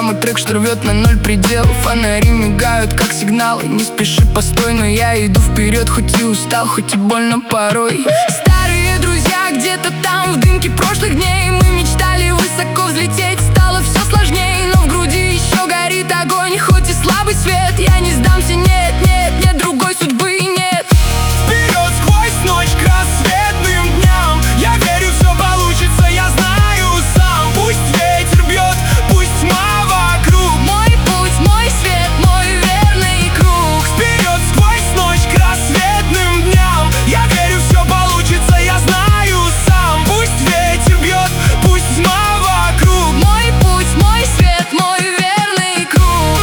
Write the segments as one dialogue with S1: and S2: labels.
S1: динамы, трек, что рвет на ноль предел. Фонари мигают, как сигналы. Не спеши, постой, но я иду вперед. Хоть и устал, хоть и больно порой. Старые друзья где-то там, в дымке прошлых дней. Мы мечтали высоко взлететь, стало все сложней. Но в груди еще горит огонь, хоть и слабый свет. Я не сдамся, нет, нет, нет другой судьбы, нет.
S2: Вперед сквозь ночь к рассветным дням. Я верю, все получится, я знаю сам. Пусть ветер бьет, пусть тьма вокруг.
S1: Мой путь, мой свет, мой верный круг.
S2: Вперед сквозь ночь к рассветным дням. Я верю, все получится, я знаю сам. Пусть ветер бьет, пусть тьма вокруг.
S1: Мой путь, мой свет, мой верный круг.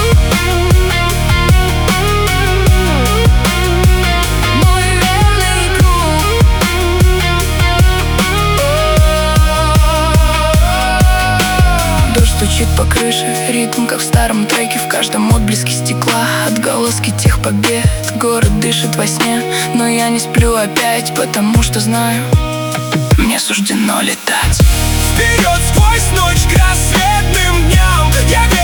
S1: Мой верный круг. Дождь стучит по крыше, ритм как в старом треке. В каждом отблеске стекла отголоски тех побед. Город дышит во сне, но я не сплю опять, потому что знаю, мне суждено летать.
S2: Вперед сквозь ночь к рассветным дням. Я верю,